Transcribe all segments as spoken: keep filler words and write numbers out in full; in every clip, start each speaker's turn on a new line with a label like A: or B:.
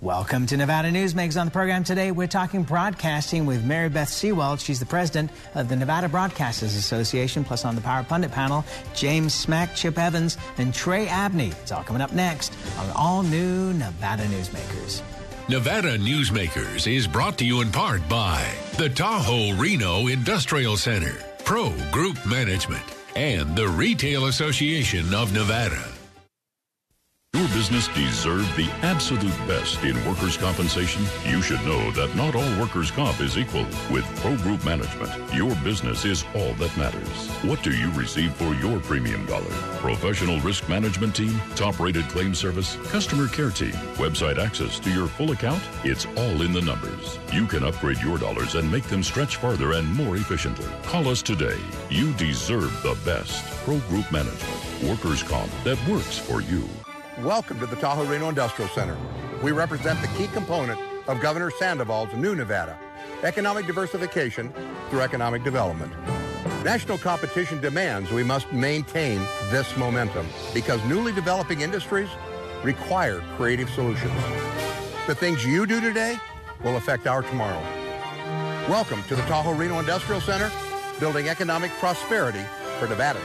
A: Welcome to Nevada Newsmakers. On the program today, we're talking broadcasting with Mary Beth Seawald. She's the president of the Nevada Broadcasters Association. Plus, on the Power Pundit panel, James Smack, Chip Evans, and Trey Abney. It's all coming up next on all new Nevada Newsmakers.
B: Nevada Newsmakers is brought to you in part by the Tahoe Reno Industrial Center, Pro Group Management, and the Retail Association of Nevada.
C: Your business deserves the absolute best in workers' compensation. You should know that not all workers' comp is equal. With Pro Group Management, your business is all that matters. What do you receive for your premium dollar? Professional risk management team, top-rated claim service, customer care team, website access to your full account? It's all in the numbers. You can upgrade your dollars and make them stretch farther and more efficiently. Call us today. You deserve the best. Pro Group Management, workers' comp that works for you.
D: Welcome to the Tahoe Reno Industrial Center. We represent the key component of Governor Sandoval's new Nevada, economic diversification through economic development. National competition demands we must maintain this momentum because newly developing industries require creative solutions. The things you do today will affect our tomorrow. Welcome to the Tahoe Reno Industrial Center, building economic prosperity for Nevadans.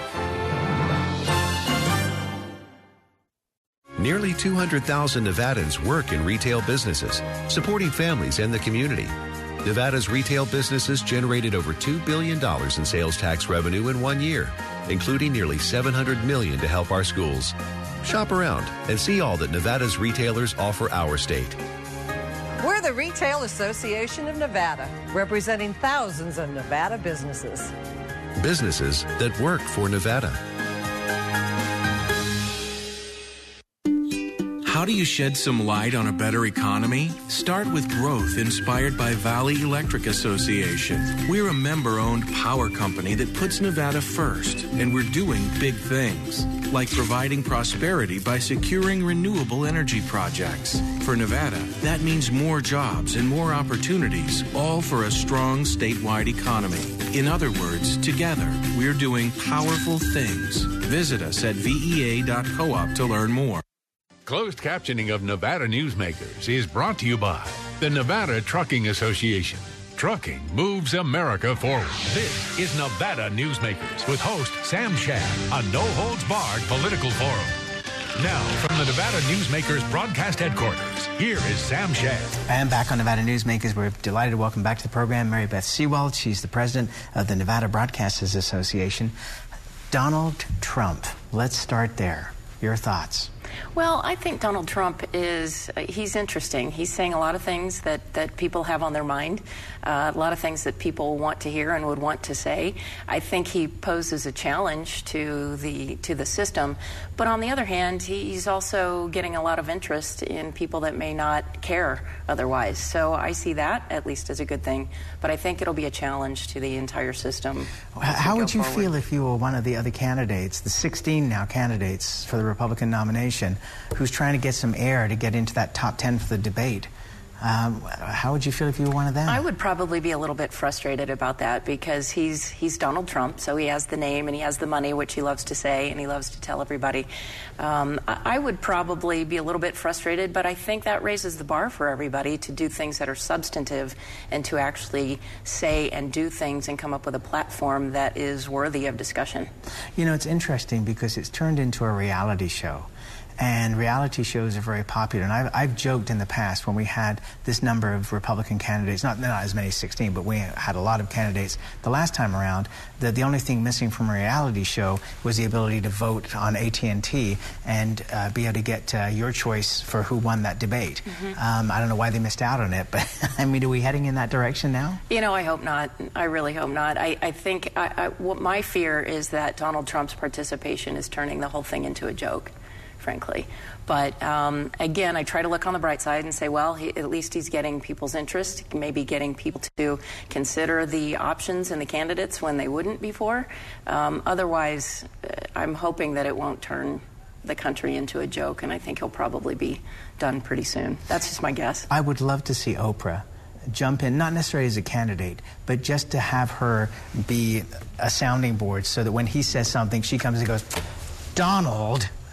E: Nearly two hundred thousand Nevadans work in retail businesses, supporting families and the community. Nevada's retail businesses generated over two billion dollars in sales tax revenue in one year, including nearly seven hundred million dollars to help our schools. Shop around and see all that Nevada's retailers offer our state.
F: We're the Retail Association of Nevada, representing thousands of Nevada businesses.
E: Businesses that work for Nevada.
G: How do you shed some light on a better economy? Start with growth inspired by Valley Electric Association. We're a member-owned power company that puts Nevada first, and we're doing big things, like providing prosperity by securing renewable energy projects. For Nevada, that means more jobs and more opportunities, all for a strong statewide economy. In other words, together, we're doing powerful things. Visit us at V E A dot coop to learn more.
B: Closed captioning of Nevada Newsmakers is brought to you by the Nevada Trucking Association. Trucking moves America forward. This is Nevada Newsmakers with host Sam Shad, a no-holds-barred political forum. Now, from the Nevada Newsmakers broadcast headquarters, here is Sam Shad.
A: And back on Nevada Newsmakers, we're delighted to welcome back to the program Mary Beth Seawald. She's the president of the Nevada Broadcasters Association. Donald Trump, let's start there. Your thoughts?
H: Well, I think Donald Trump is, uh, he's interesting. He's saying a lot of things that, that people have on their mind, uh, a lot of things that people want to hear and would want to say. I think he poses a challenge to the to the system. But on the other hand, he's also getting a lot of interest in people that may not care otherwise. So I see that, at least, as a good thing. But I think it'll be a challenge to the entire system.
A: How would you
H: forward.
A: feel if you were one of the other candidates, the sixteen now candidates for the Republican nomination, who's trying to get some air to get into that top ten for the debate? Um, how would you feel if you were one of them?
H: I would probably be a little bit frustrated about that because he's he's Donald Trump, so he has the name and he has the money, which he loves to say and he loves to tell everybody. Um, I, I would probably be a little bit frustrated, but I think that raises the bar for everybody to do things that are substantive and to actually say and do things and come up with a platform that is worthy of discussion.
A: You know, it's interesting because it's turned into a reality show. And reality shows are very popular. And I've, I've joked in the past when we had this number of Republican candidates, not, not as many as sixteen, but we had a lot of candidates the last time around, that the only thing missing from a reality show was the ability to vote on A T and T and uh, be able to get uh, your choice for who won that debate. Mm-hmm. um, I don't know why they missed out on it, but I mean, are we heading in that direction now?
H: You know, I hope not. I really hope not. I, I think I, I, what my fear is that Donald Trump's participation is turning the whole thing into a joke, frankly. But um, again, I try to look on the bright side and say, well, he, at least he's getting people's interest, maybe getting people to consider the options and the candidates when they wouldn't before. Um, otherwise, uh, I'm hoping that it won't turn the country into a joke, and I think he'll probably be done pretty soon. That's just my guess.
A: I would love to see Oprah jump in, not necessarily as a candidate, but just to have her be a sounding board so that when he says something, she comes and goes, Donald,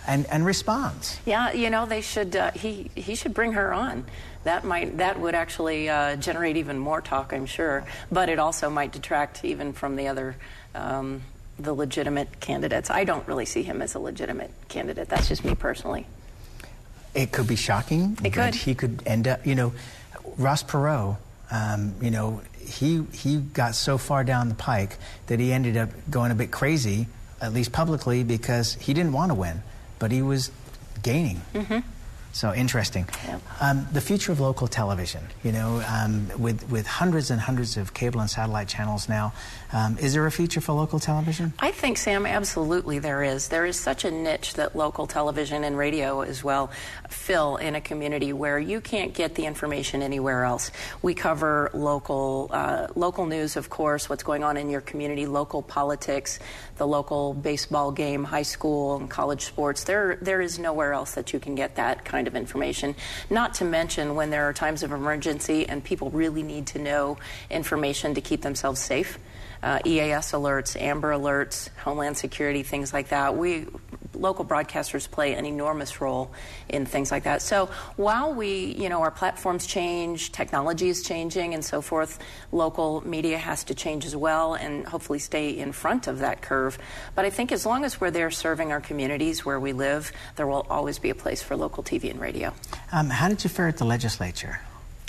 A: and, and responds.
H: Yeah, you know, they should, uh, he, he should bring her on. That might, that would actually uh, generate even more talk, I'm sure, but it also might detract even from the other, um, the legitimate candidates. I don't really see him as a legitimate candidate. That's just me personally.
A: It could be shocking.
H: It could.
A: He could end up, you know, Ross Perot, um, you know, he, he got so far down the pike that he ended up going a bit crazy, at least publicly, because he didn't want to win, but he was gaining. Mm-hmm. So interesting. Yeah. Um, the future of local television, you know, um, with, with hundreds and hundreds of cable and satellite channels now, um, is there a future for local television?
H: I think, Sam, absolutely there is. There is such a niche that local television and radio as well fill in a community where you can't get the information anywhere else. We cover local, uh, local news, of course, what's going on in your community, local politics, the local baseball game, high school and college sports. There, there is nowhere else that you can get that kind of information. Not to mention when there are times of emergency and people really need to know information to keep themselves safe. Uh, E A S alerts, Amber alerts, Homeland Security, things like that. We, local broadcasters play an enormous role in things like that. So while we, you know, our platforms change, technology is changing and so forth, local media has to change as well and hopefully stay in front of that curve. But I think as long as we're there serving our communities where we live, there will always be a place for local T V and radio.
A: Um, how did you fare at the legislature?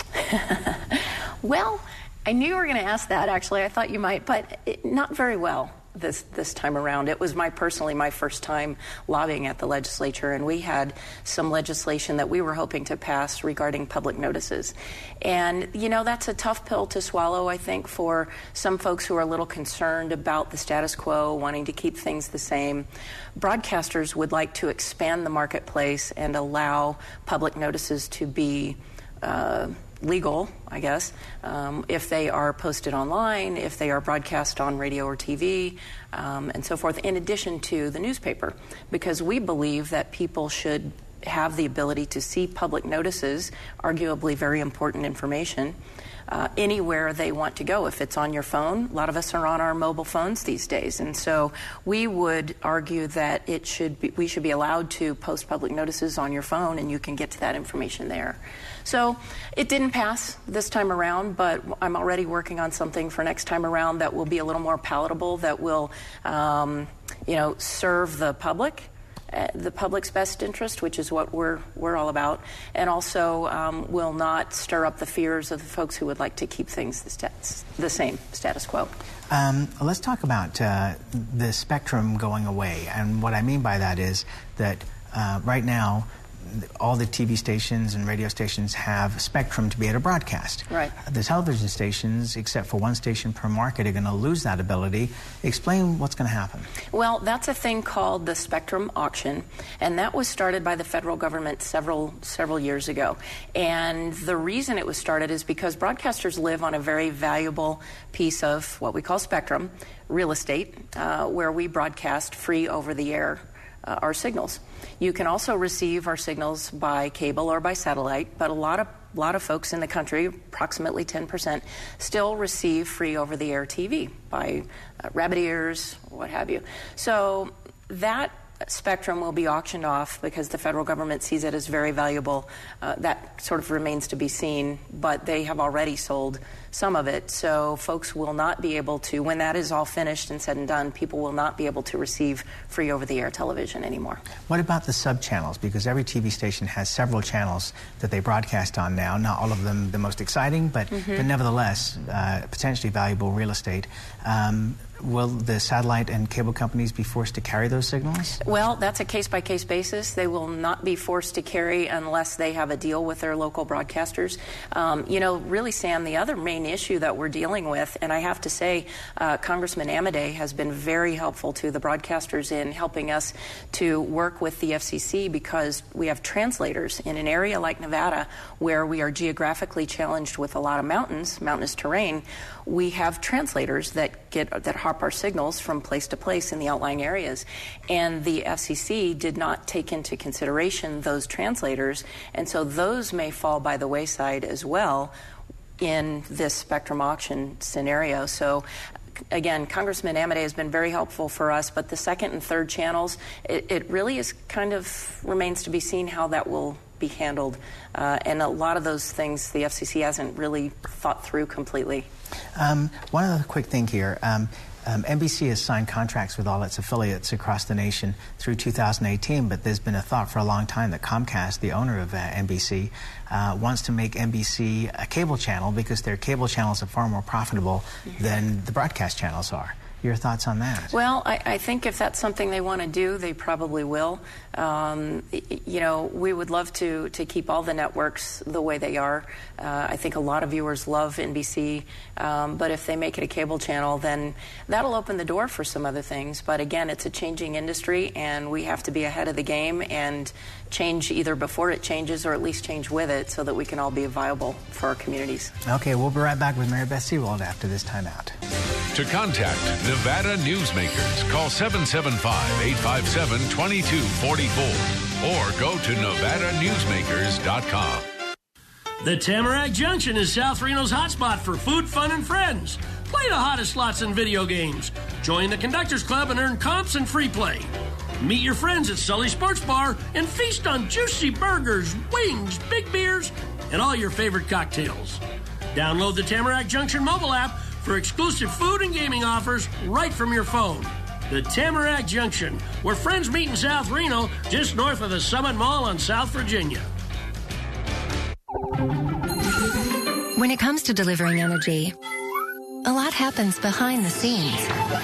H: Well, I knew you were going to ask that, actually. I thought you might, but it, not very well this this time around. It was my personally my first time lobbying at the legislature, and we had some legislation that we were hoping to pass regarding public notices. And, you know, that's a tough pill to swallow, I think, for some folks who are a little concerned about the status quo, wanting to keep things the same. Broadcasters would like to expand the marketplace and allow public notices to be uh, legal, I guess, um, if they are posted online, if they are broadcast on radio or T V, um, and so forth, in addition to the newspaper, because we believe that people should have the ability to see public notices, arguably very important information, Uh, anywhere they want to go. If it's on your phone, a lot of us are on our mobile phones these days, and so we would argue that it should be, we should be allowed to post public notices on your phone, and you can get to that information there. So it didn't pass this time around, but I'm already working on something for next time around that will be a little more palatable, that will, um, you know, serve the public. Uh, the public's best interest, which is what we're we're all about, and also um, will not stir up the fears of the folks who would like to keep things the, stats, the same status quo.
A: Um, let's talk about uh, the spectrum going away, and what I mean by that is that uh, right now all the T V stations and radio stations have spectrum to be able to broadcast.
H: Right.
A: The television stations, except for one station per market, are going to lose that ability. Explain what's going to happen.
H: Well, that's a thing called the spectrum auction, and that was started by the federal government several several years ago. And the reason it was started is because broadcasters live on a very valuable piece of what we call spectrum, real estate, uh, where we broadcast free over the air Uh, our signals. You can also receive our signals by cable or by satellite, but a lot of a lot of folks in the country, approximately ten percent, still receive free over-the-air T V by uh, rabbit ears, what have you. So that spectrum will be auctioned off because the federal government sees it as very valuable. Uh, that sort of remains to be seen, but they have already sold some of it. So folks will not be able to, when that is all finished and said and done, people will not be able to receive free over-the-air television anymore.
A: What about the sub-channels? Because every T V station has several channels that they broadcast on now. Not all of them the most exciting, but, mm-hmm. but nevertheless, uh, potentially valuable real estate. Um, Will the satellite and cable companies be forced to carry those signals?
H: Well, that's a case-by-case basis. They will not be forced to carry unless they have a deal with their local broadcasters. Um, you know, really, Sam, the other main issue that we're dealing with, and I have to say, uh, Congressman Amodei has been very helpful to the broadcasters in helping us to work with the F C C, because we have translators in an area like Nevada where we are geographically challenged with a lot of mountains, mountainous terrain. We have translators that get that hop our signals from place to place in the outlying areas, and the F C C did not take into consideration those translators, and so those may fall by the wayside as well in this spectrum auction scenario. So again, Congressman Amodei has been very helpful for us, but the second and third channels, it, it really is kind of remains to be seen how that will be handled. Uh, and a lot of those things the F C C hasn't really thought through completely.
A: Um, one other quick thing here. Um, Um, N B C has signed contracts with all its affiliates across the nation through two thousand eighteen, but there's been a thought for a long time that Comcast, the owner of uh, N B C, uh, wants to make N B C a cable channel because their cable channels are far more profitable mm-hmm. than the broadcast channels are. Your thoughts on that?
H: Well, I, I think if that's something they want to do, they probably will. Um, you know, we would love to, to keep all the networks the way they are. Uh, I think a lot of viewers love N B C, um, but if they make it a cable channel, then that'll open the door for some other things. But again, it's a changing industry, and we have to be ahead of the game and change either before it changes or at least change with it so that we can all be viable for our communities.
A: Okay, we'll be right back with Mary Beth Seawald after this timeout.
B: To contact Nevada Newsmakers, call seven seven five, eight five seven, two two four four or go to nevada newsmakers dot com.
I: The Tamarack Junction is South Reno's hotspot for food, fun, and friends. Play the hottest slots and video games. Join the Conductors Club and earn comps and free play. Meet your friends at Sully Sports Bar and feast on juicy burgers, wings, big beers, and all your favorite cocktails. Download the Tamarack Junction mobile app for exclusive food and gaming offers right from your phone. The Tamarack Junction, where friends meet in South Reno, just north of the Summit Mall on South Virginia.
J: When it comes to delivering energy, a lot happens behind the scenes.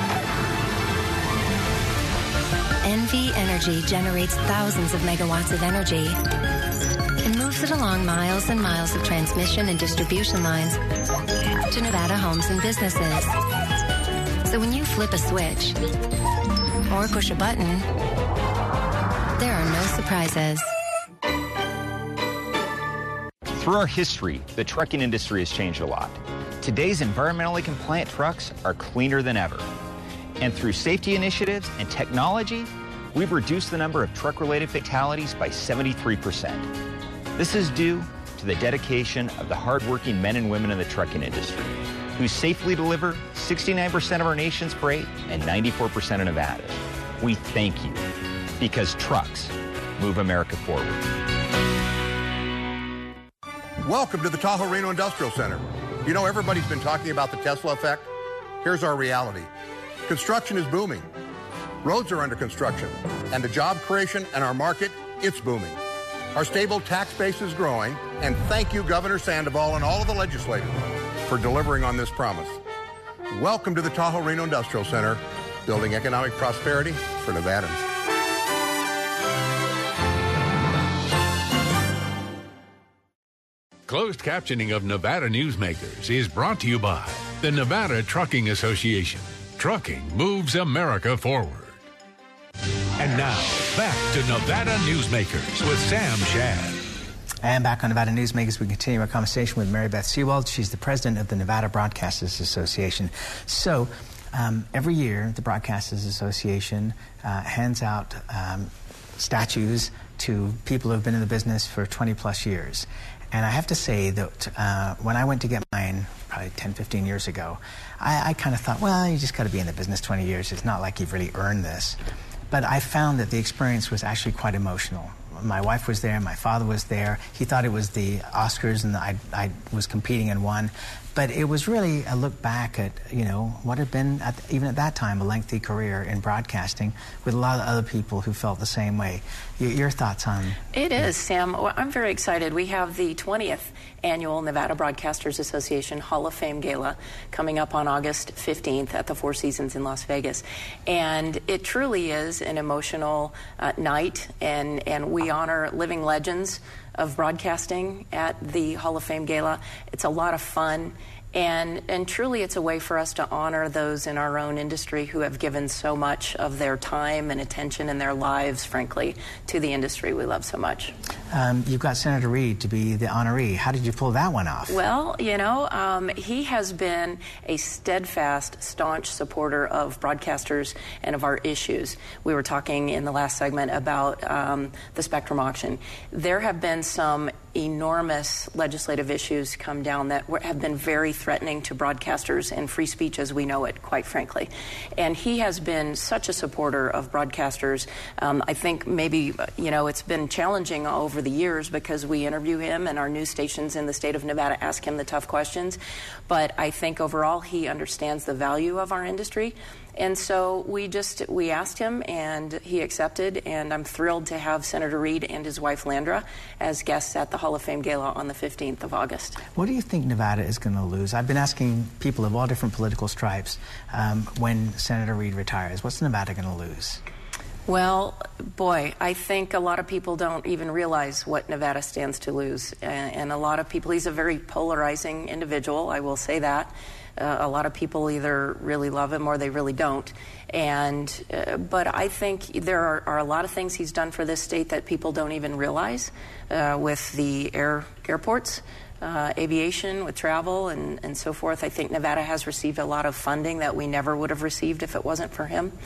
J: N V Energy generates thousands of megawatts of energy and moves it along miles and miles of transmission and distribution lines to Nevada homes and businesses. So when you flip a switch or push a button, there are no surprises.
K: Through our history, the trucking industry has changed a lot. Today's environmentally compliant trucks are cleaner than ever. And through safety initiatives and technology, we've reduced the number of truck-related fatalities by seventy-three percent. This is due to the dedication of the hardworking men and women in the trucking industry, who safely deliver sixty-nine percent of our nation's freight and ninety-four percent of Nevada's. We thank you, because trucks move America forward.
D: Welcome to the Tahoe Reno Industrial Center. You know, everybody's been talking about the Tesla effect. Here's our reality. Construction is booming. Roads are under construction. And the job creation and our market, it's booming. Our stable tax base is growing. And thank you, Governor Sandoval and all of the legislators for delivering on this promise. Welcome to the Tahoe Reno Industrial Center, building economic prosperity for Nevadans.
B: Closed captioning of Nevada Newsmakers is brought to you by the Nevada Trucking Association. Trucking moves America forward. And now, back to Nevada Newsmakers with Sam Shad.
A: And back on Nevada Newsmakers, we continue our conversation with Mary Beth Seawald. She's the president of the Nevada Broadcasters Association. So, um, every year, the Broadcasters Association uh, hands out um, statues to people who have been in the business for twenty plus years. And I have to say that uh, when I went to get mine, probably ten, fifteen years ago, I, I kind of thought, well, you just got to be in the business twenty years. It's not like you've really earned this. But I found that the experience was actually quite emotional. My wife was there, my father was there. He thought it was the Oscars and I, I was competing and won. But it was really a look back at, you know, what had been, at, even at that time, a lengthy career in broadcasting with a lot of other people who felt the same way. Your, your thoughts on
H: it? Is, Sam. Well, I'm very excited. We have the twentieth Annual Nevada Broadcasters Association Hall of Fame Gala coming up on August fifteenth at the Four Seasons in Las Vegas. And it truly is an emotional uh, night, and, and we honor living legends of broadcasting at the Hall of Fame Gala. It's a lot of fun, and and truly it's a way for us to honor those in our own industry who have given so much of their time and attention and their lives, frankly, to the industry we love so much.
A: Um, you've got Senator Reid to be the honoree. How did you pull that one off?
H: Well, you know, um, he has been a steadfast, staunch supporter of broadcasters and of our issues. We were talking in the last segment about um, the Spectrum auction. There have been some enormous legislative issues come down that have been very threatening to broadcasters and free speech as we know it, quite frankly. And he has been such a supporter of broadcasters. Um, I think maybe, you know, it's been challenging over the years because we interview him and our news stations in the state of Nevada ask him the tough questions. But I think overall he understands the value of our industry. And so we just, we asked him and he accepted, and I'm thrilled to have Senator Reid and his wife Landra as guests at the Hall of Fame Gala on the fifteenth of August.
A: What do you think Nevada is going to lose? I've been asking people of all different political stripes um, when Senator Reid retires, what's Nevada going to lose?
H: Well, boy, I think a lot of people don't even realize what Nevada stands to lose. And, and a lot of people, he's a very polarizing individual, I will say that. Uh, a lot of people either really love him or they really don't. And uh, but I think there are, are a lot of things he's done for this state that people don't even realize uh, with the air airports, uh, aviation, with travel, and, and so forth. I think Nevada has received a lot of funding that we never would have received if it wasn't for him.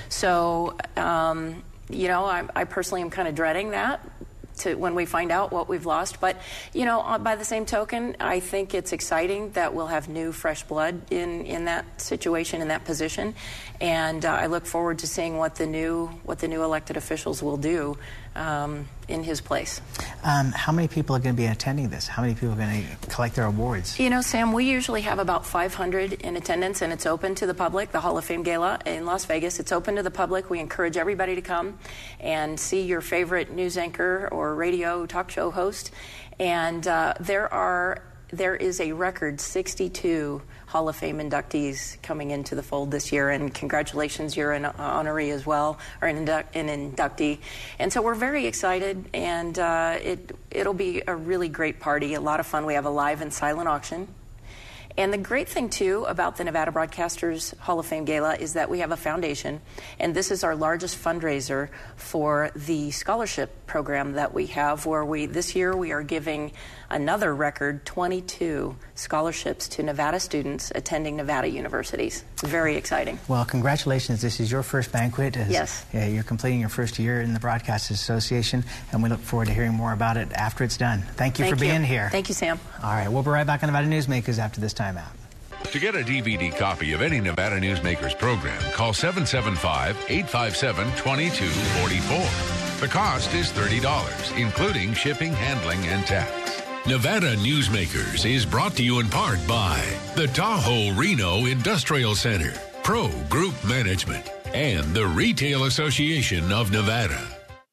H: So, um, you know, I, I personally am kind of dreading that. To when we find out what we've lost. But, you know, by the same token, I think it's exciting that we'll have new, fresh blood in, in that situation, in that position. And uh, I look forward to seeing what the new what the new elected officials will do um, in his place.
A: Um, how many people are going to be attending this? How many people are going to collect their awards?
H: You know, Sam, we usually have about five hundred in attendance, and it's open to the public, the Hall of Fame Gala in Las Vegas. It's open to the public. We encourage everybody to come and see your favorite news anchor or radio talk show host. And uh, there are there is a record sixty-two Hall of Fame inductees coming into the fold this year, and congratulations, you're an honoree as well, or an, indu- an inductee. And so we're very excited, and uh, it, it'll be a really great party, a lot of fun. We have a live and silent auction. And the great thing, too, about the Nevada Broadcasters Hall of Fame Gala is that we have a foundation, and this is our largest fundraiser for the scholarship program that we have, where we, this year, we are giving another record twenty-two scholarships to Nevada students attending Nevada universities. Very exciting.
A: Well, congratulations. This is your first banquet. As,
H: yes.
A: Yeah, you're completing your first year in the Broadcasters Association, and we look forward to hearing more about it after it's done. Thank you
H: Thank
A: for
H: you.
A: being here.
H: Thank you, Sam.
A: All right, we'll be right back on Nevada Newsmakers after this time out.
B: To get a D V D copy of any Nevada Newsmakers program, call seven seven five, eight five seven, two two four four. The cost is thirty dollars, including shipping, handling, and tax. Nevada Newsmakers is brought to you in part by the Tahoe Reno Industrial Center, Pro Group Management, and the Retail Association of Nevada.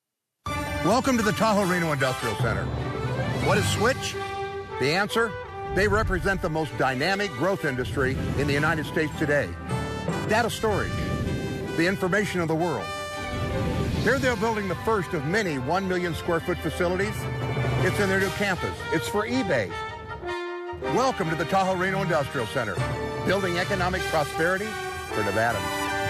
D: Welcome to the Tahoe Reno Industrial Center. What is Switch? The answer? They represent the most dynamic growth industry in the United States today. Data storage, the information of the world. Here they're building the first of many one million square foot facilities. It's in their new campus. It's for eBay. Welcome to the Tahoe Reno Industrial Center, building economic prosperity for Nevadans.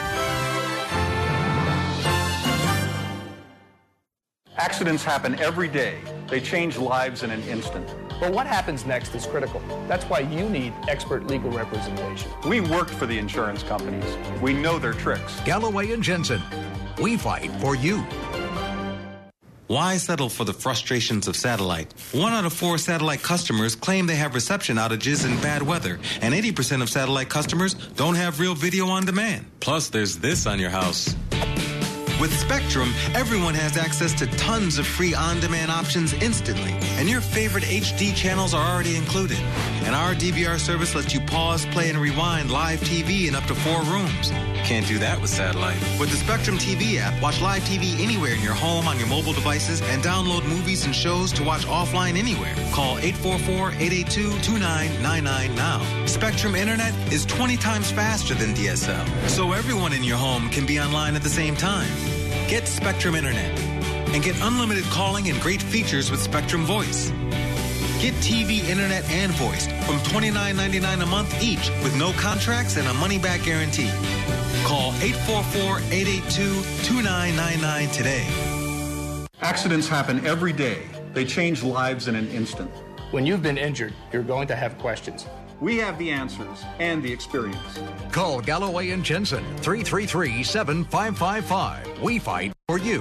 L: Accidents happen every day. They change lives in an instant.
M: But what happens next is critical. That's why you need expert legal representation.
L: We worked for the insurance companies. We know their tricks.
N: Galloway and Jensen. We fight for you.
O: Why settle for the frustrations of satellite? One out of four satellite customers claim they have reception outages and bad weather, and eighty percent of satellite customers don't have real video on demand. Plus, there's this on your house. With Spectrum, everyone has access to tons of free on-demand options instantly, and your favorite H D channels are already included. And our D V R service lets you pause, play, and rewind live T V in up to four rooms. Can't do that with satellite. With the Spectrum T V app, watch live T V anywhere in your home, on your mobile devices, and download movies and shows to watch offline anywhere. Call eight four four, eight eight two, two nine nine nine now. Spectrum Internet is twenty times faster than D S L, so everyone in your home can be online at the same time. Get Spectrum Internet and get unlimited calling and great features with Spectrum Voice. Get T V, internet, and voice from twenty-nine ninety-nine a month each with no contracts and a money-back guarantee. Call eight four four, eight eight two, two nine nine nine today.
L: Accidents happen every day. They change lives in an instant.
M: When you've been injured, you're going to have questions.
L: We have the answers and the experience.
N: Call Galloway and Jensen, three three three, seven five five five. We fight for you.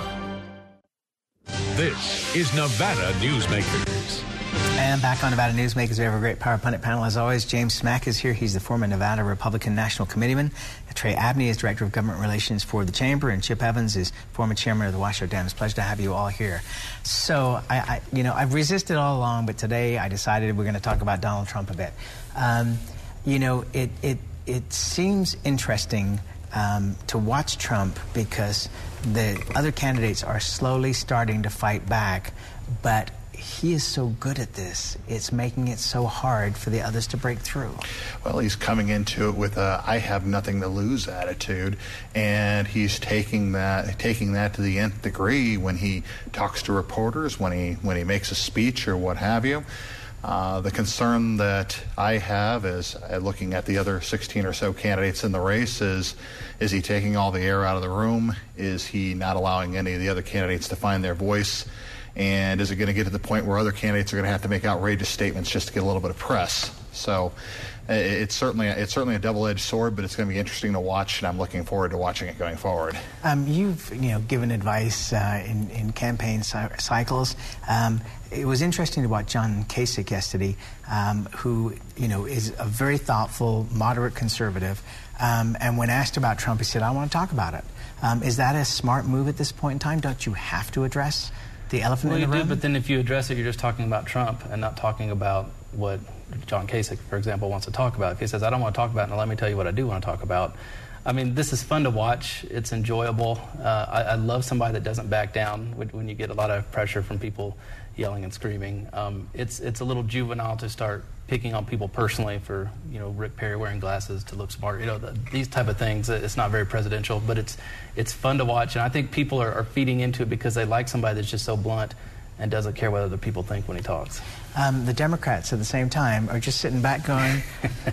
B: This is Nevada Newsmakers.
A: And back on Nevada Newsmakers, we have a great Power Pundit panel. As always, James Smack is here. He's the former Nevada Republican National Committeeman. Trey Abney is Director of Government Relations for the Chamber, and Chip Evans is former Chairman of the Washoe Dam. It's a pleasure to have you all here. So, I, I, you know, I've resisted all along, but today I decided we're going to talk about Donald Trump a bit. Um, you know, it, it, it seems interesting um, to watch Trump because the other candidates are slowly starting to fight back, but he is so good at this. It's making it so hard for the others to break through.
P: Well, he's coming into it with a I have nothing to lose attitude, and he's taking that taking that to the nth degree when he talks to reporters, when he when he makes a speech or what have you. Uh, the concern that I have is uh, looking at the other sixteen or so candidates in the race is, is he taking all the air out of the room? Is he not allowing any of the other candidates to find their voice? And is it going to get to the point where other candidates are going to have to make outrageous statements just to get a little bit of press? So it's certainly it's certainly a double-edged sword, but it's going to be interesting to watch, and I'm looking forward to watching it going forward.
A: Um, you've you know given advice uh, in in campaign cycles. Um, it was interesting to watch John Kasich yesterday, um, who you know is a very thoughtful, moderate conservative. Um, and when asked about Trump, he said, "I want to talk about it." Um, is that a smart move at this point in time? Don't you have to address the elephant
Q: well,
A: in the
Q: you
A: room?
Q: do, but then if you address it, you're just talking about Trump and not talking about what John Kasich, for example, wants to talk about. If he says, I don't want to talk about it, now let me tell you what I do want to talk about. I mean, this is fun to watch. It's enjoyable. Uh, I, I love somebody that doesn't back down when, when you get a lot of pressure from people yelling and screaming. Um, it's it's a little juvenile to start picking on people personally for, you know, Rick Perry wearing glasses to look smart. You know, the, these type of things. It's not very presidential, but it's it's fun to watch. And I think people are, are feeding into it because they like somebody that's just so blunt and doesn't care what other people think when he talks.
A: Um, the Democrats, at the same time, are just sitting back going,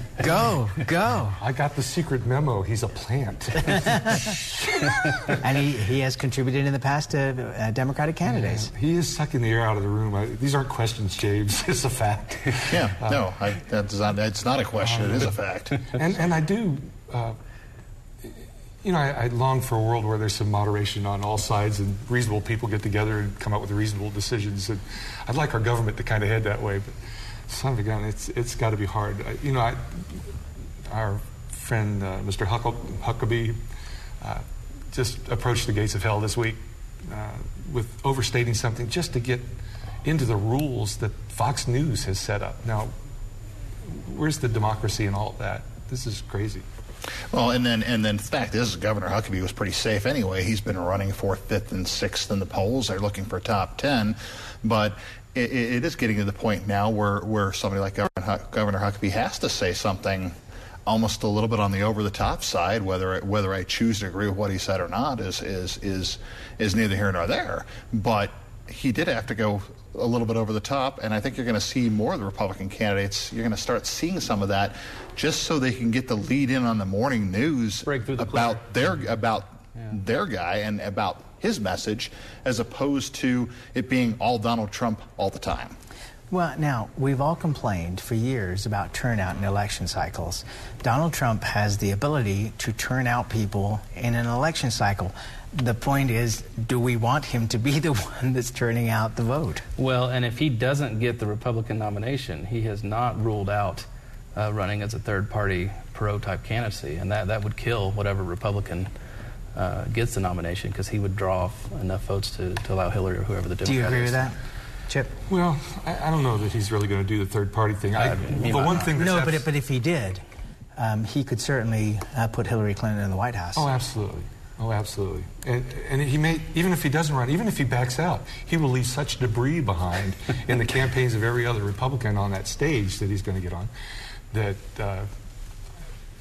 A: go, go.
R: I got the secret memo. He's a plant.
A: And he, he has contributed in the past to uh, Democratic candidates.
R: Yeah, he is sucking the air out of the room. I, these aren't questions, James. It's a fact.
P: Yeah,
R: uh,
P: no, I, that's not, it's not a question. Uh, it is a fact.
R: And, and I do... Uh, You know, I, I long for a world where there's some moderation on all sides and reasonable people get together and come up with reasonable decisions. And I'd like our government to kind of head that way, but son of a gun, it's it's got to be hard. I, you know, I, our friend uh, Mister Huckle, Huckabee uh, just approached the gates of hell this week uh, with overstating something just to get into the rules that Fox News has set up. Now, where's the democracy in all of that? This is crazy.
P: Well, and then and then the fact is, Governor Huckabee was pretty safe anyway. He's been running fourth, fifth, and sixth in the polls. They're looking for top ten, but it, it is getting to the point now where where somebody like Governor Huckabee has to say something almost a little bit on the over-the-top side. Whether whether I choose to agree with what he said or not is is is is neither here nor there. But he did have to go a little bit over the top, and I think you're going to see more of the Republican candidates. You're going to start seeing some of that, just so they can get the lead in on the morning news
Q: the
P: about their about
Q: yeah.
P: their guy and about his message, as opposed to it being all Donald Trump all the time.
A: Well, now, we've all complained for years about turnout in election cycles. Donald Trump has the ability to turn out people in an election cycle. The point is, do we want him to be the one that's turning out the vote?
Q: Well, and if he doesn't get the Republican nomination, he has not ruled out uh, running as a third-party Perot-type candidacy, and that, that would kill whatever Republican uh, gets the nomination, because he would draw off enough votes to, to allow Hillary or whoever the Democrat is.
A: Do you agree
Q: is.
A: with that, Chip?
R: Well, I, I don't know that he's really going to do the third-party thing. I,
Q: I mean,
R: the one thing
A: no,
R: that's
A: but if, but if he did, um, he could certainly uh, put Hillary Clinton in the White House.
R: Oh, absolutely. Oh, absolutely. And, and he may, even if he doesn't run, even if he backs out, he will leave such debris behind in the campaigns of every other Republican on that stage that he's going to get on, that uh,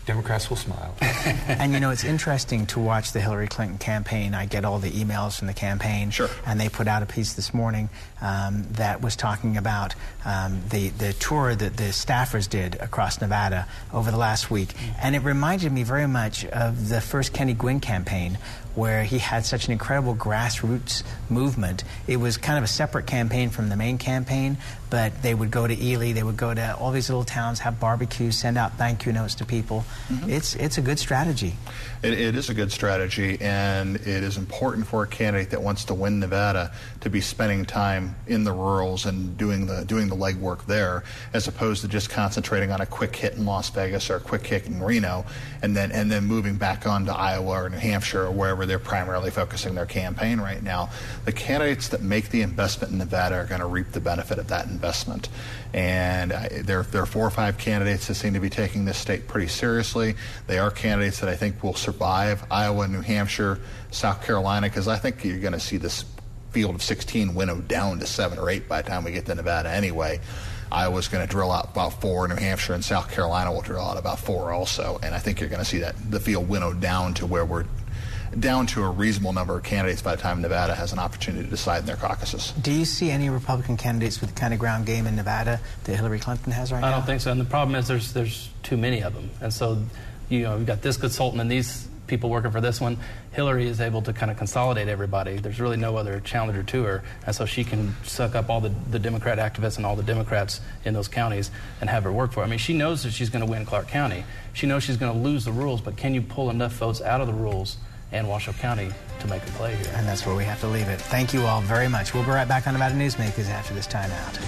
R: Democrats will smile.
A: And you know, it's interesting to watch the Hillary Clinton campaign. I get all the emails from the campaign.
P: Sure.
A: And they put out a piece this morning um, that was talking about um, the, the tour that the staffers did across Nevada over the last week. And it reminded me very much of the first Kenny Gwynn campaign, where he had such an incredible grassroots movement. It was kind of a separate campaign from the main campaign, but they would go to Ely, they would go to all these little towns, have barbecues, send out thank you notes to people. Mm-hmm. It's it's a good strategy.
P: It, it is a good strategy, and it is important for a candidate that wants to win Nevada to be spending time in the rurals and doing the doing the legwork there, as opposed to just concentrating on a quick hit in Las Vegas or a quick hit in Reno, and then and then moving back on to Iowa or New Hampshire or wherever they're primarily focusing their campaign right now. The candidates that make the investment in Nevada are going to reap the benefit of that investment. And I, there, there are four or five candidates that seem to be taking this state pretty seriously. They are candidates that I think will survive Iowa, New Hampshire, South Carolina, because I think you're going to see this field of sixteen winnowed down to seven or eight by the time we get to Nevada anyway. Iowa's going to drill out about four, New Hampshire and South Carolina will drill out about four also, and I think you're going to see that the field winnowed down to where we're down to a reasonable number of candidates by the time Nevada has an opportunity to decide in their caucuses.
A: Do you see any Republican candidates with the kind of ground game in Nevada that Hillary Clinton has right now?
Q: I don't think so, and the problem is there's there's too many of them, and so you know you've got this consultant and these people working for this one. Hillary is able to kind of consolidate everybody. There's really no other challenger to her, and so she can suck up all the, the Democrat activists and all the Democrats in those counties and have her work for her. I mean, she knows that she's going to win Clark County. She knows she's going to lose the rules, but can you pull enough votes out of the rules and Washoe County to make a play here?
A: And that's where we have to leave it. Thank you all very much. We'll be right back on Nevada Newsmakers after this timeout.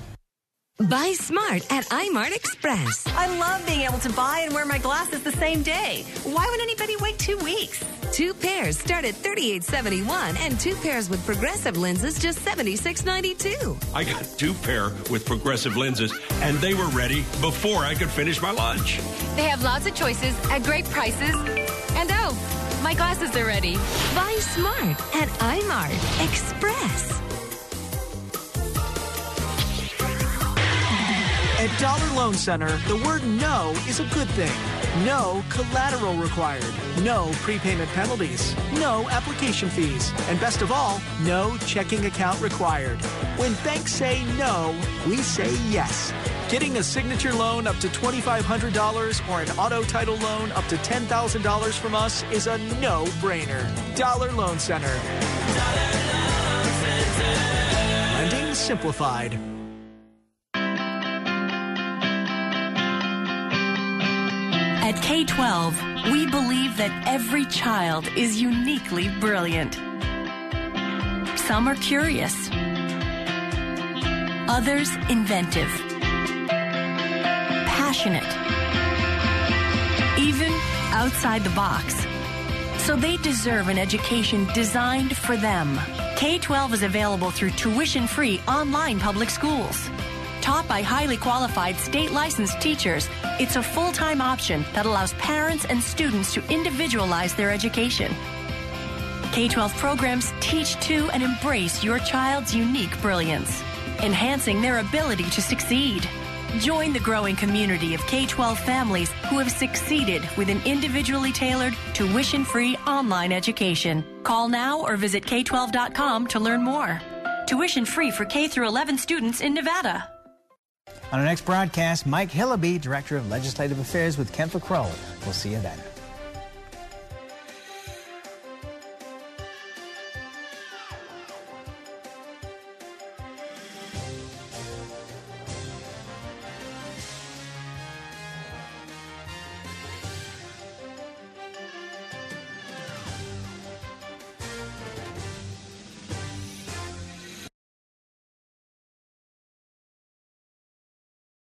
S: Buy smart at iMart Express.
T: I love being able to buy and wear my glasses the same day. Why would anybody wait two weeks?
S: Two pairs start at thirty-eight seventy-one, and two pairs with Progressive lenses just seventy-six ninety-two.
U: I got two pair with Progressive lenses, and they were ready before I could finish my lunch.
V: They have lots of choices at great prices. And oh, my glasses are ready.
S: Buy smart at iMart Express.
W: At Dollar Loan Center, the word no is a good thing. No collateral required. No prepayment penalties. No application fees. And best of all, no checking account required. When banks say no, we say yes. Getting a signature loan up to twenty-five hundred dollars or an auto title loan up to ten thousand dollars from us is a no-brainer. Dollar Loan Center. Dollar Loan Center. Lending simplified.
X: At K twelve, we believe that every child is uniquely brilliant. Some are curious, others inventive, passionate, even outside the box. So they deserve an education designed for them. K twelve is available through tuition-free online public schools. Taught by highly qualified state-licensed teachers, it's a full-time option that allows parents and students to individualize their education. K twelve programs teach to and embrace your child's unique brilliance, enhancing their ability to succeed. Join the growing community of K twelve families who have succeeded with an individually tailored, tuition-free online education. Call now or visit K twelve dot com to learn more. Tuition-free for K through eleven students in Nevada.
A: On our next broadcast, Mike Hillaby, Director of Legislative Affairs with Kemper Crowell. We'll see you then.